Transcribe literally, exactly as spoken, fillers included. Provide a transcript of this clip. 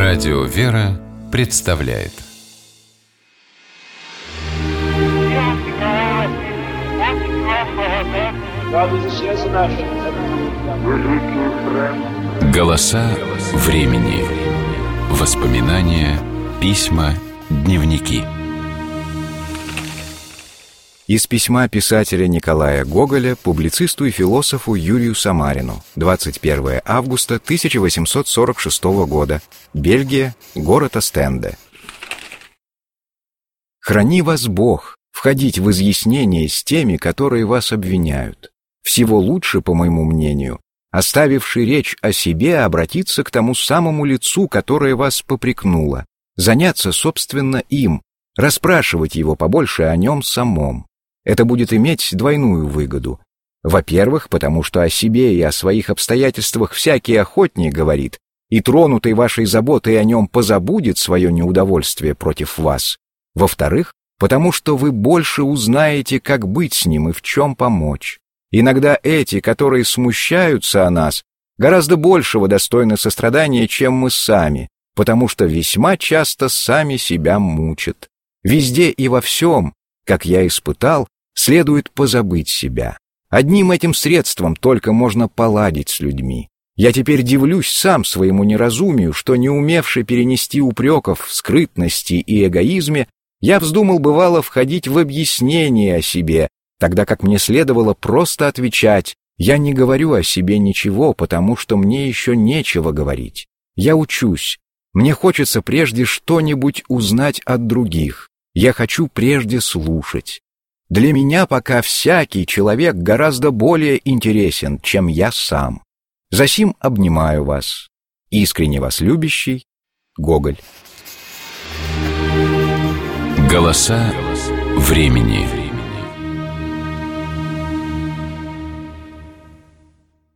Радио «Вера» представляет. Голоса времени. Воспоминания, письма, дневники. Из письма писателя Николая Гоголя публицисту и философу Юрию Самарину. двадцать первое августа тысяча восемьсот сорок шестого года. Бельгия, город Остенде. Храни вас Бог, входить в изъяснение с теми, которые вас обвиняют. Всего лучше, по моему мнению, оставивший речь о себе, обратиться к тому самому лицу, которое вас попрекнуло, заняться, собственно, им, расспрашивать его побольше о нем самом. Это будет иметь двойную выгоду. Во-первых, потому что о себе и о своих обстоятельствах всякий охотник говорит, и тронутый вашей заботой о нем позабудет свое неудовольствие против вас. Во-вторых, потому что вы больше узнаете, как быть с ним и в чем помочь. Иногда эти, которые смущаются о нас, гораздо большего достойны сострадания, чем мы сами, потому что весьма часто сами себя мучат. Везде и во всем, как я испытал, следует позабыть себя. Одним этим средством только можно поладить с людьми. Я теперь дивлюсь сам своему неразумию, что, не умевши перенести упреков в скрытности и эгоизме, я вздумал бывало входить в объяснение о себе, тогда как мне следовало просто отвечать: я не говорю о себе ничего, потому что мне еще нечего говорить. Я учусь. Мне хочется прежде что-нибудь узнать от других. Я хочу прежде слушать. Для меня пока всякий человек гораздо более интересен, чем я сам. Засим обнимаю вас. Искренне вас любящий Гоголь. Голоса времени.